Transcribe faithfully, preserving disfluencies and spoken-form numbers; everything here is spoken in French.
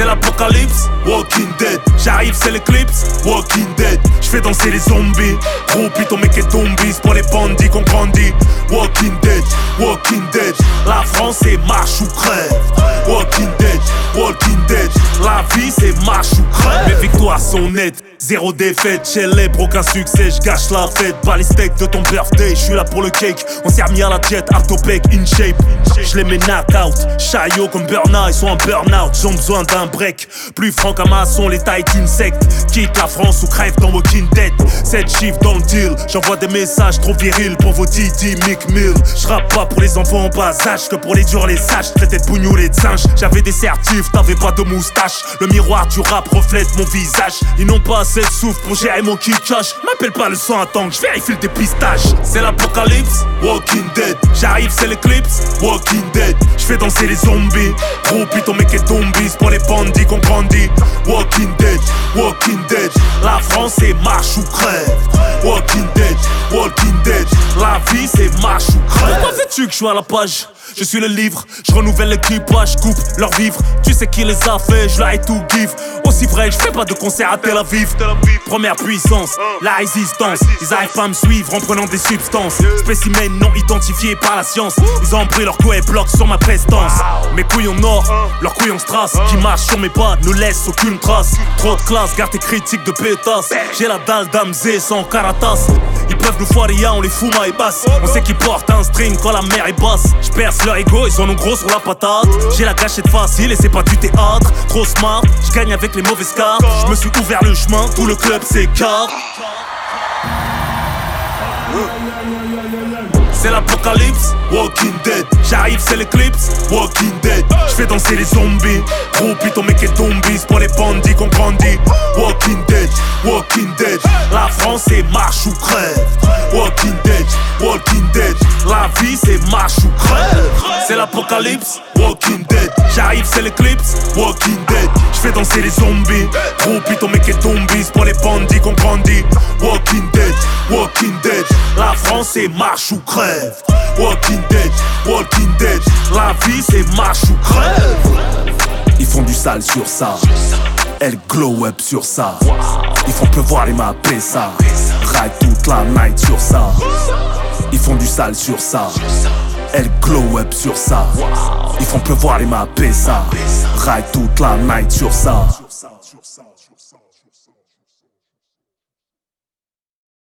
c'est l'apocalypse. Walking Dead, j'arrive c'est l'éclipse. Walking Dead, j'fais danser les zombies. Gros putain mec est zombies pour les bandits qu'on grandit. Walking Dead, Walking Dead, la France c'est marche ou crève. Walking Dead, Walking Dead, la vie c'est marche ou crève. Mes victoires sont nettes, zéro défaite, célèbre aucun succès, j'gâche la fête. Pas les steaks de ton birthday, j'suis là pour le cake. On s'est remis à la jet, Artopec, in shape. J'les mets knock-out, chaillot comme Burna, ils sont en burn-out, j'en besoin d'un break. Plus franc qu'un maçon, l'état est une secte. Quitte la France ou crève dans Walking Dead. sept chiffres dans le deal, j'envoie des messages trop virils pour vos Didi Mick Mill. J'rappe pas pour les enfants en bas âge, que pour les durs les sages, traité de bougnoux les singes. J'avais des certifs, t'avais pas de moustache. Le miroir du rap reflète mon visage. Ils n'ont pas assez de souffle pour gérer mon kick-cash. M'appelle pas le sang à tank, j'vérifie le dépistage. C'est l'apocalypse, Walking Dead, j'arrive c'est l'éclipse. Walking Dead, j'fais danser les zombies. Gros putain mec est zombies pour les bandits qu'on grandit. Walking Dead, Walking Dead, la France c'est marche ou crève. Walking Dead, Walking Dead, la vie c'est marche ou crève. Pourquoi veux-tu que je sois à la page? Je suis le livre, je renouvelle l'équipage, coupe leur vivre. Tu sais qui les a fait, je leur ai tout give. Aussi vrai, je fais pas de concert à Tel Aviv. Première puissance, la résistance. Ils arrivent pas à me suivre en prenant des substances. Spécimens non identifiés par la science. Ils ont pris leur coups et bloquent sur ma prestance. Mes couilles en or, leurs couilles en strass. Qui marchent sur mes pas, ne laissent aucune trace. Trop de classe, garde tes critiques de pétasse. J'ai la dalle d'Amzé sans caratas. Ils peuvent nous foirer, on les fout ma et basse. On sait qu'ils portent un string quand la mer est basse. J'perce leur ego, ils en ont gros sur la patate. J'ai la gâchette facile et c'est pas du théâtre. Trop smart, j'gagne avec les mauvaises cartes. J'me suis ouvert le chemin, tout le club s'écarte. C'est l'apocalypse, Walking Dead, j'arrive c'est l'éclipse. Walking Dead, j'fais danser les zombies. Gros putain mec est zombies pour les bandits qu'on grandit. Walking Dead, Walking Dead, la France c'est marche ou crève. Walking Dead, Walking Dead, la vie c'est marche ou crève. C'est l'apocalypse, Walking Dead, j'arrive c'est l'éclipse. Walking Dead, j'fais danser les zombies. Gros putain mec est zombies pour les bandits qu'on grandit. Walking Dead, Walking Dead, la France c'est marche ou crève. Walking Dead, Walking Dead, la vie c'est marche ou crève. Ils font du sale sur ça, elle glow up sur ça. Ils font pleuvoir les maps et ça, ride toute la night sur ça. Ils font du sale sur ça, elle glow up sur ça. Ils font pleuvoir les maps et ça, ride toute la night sur ça.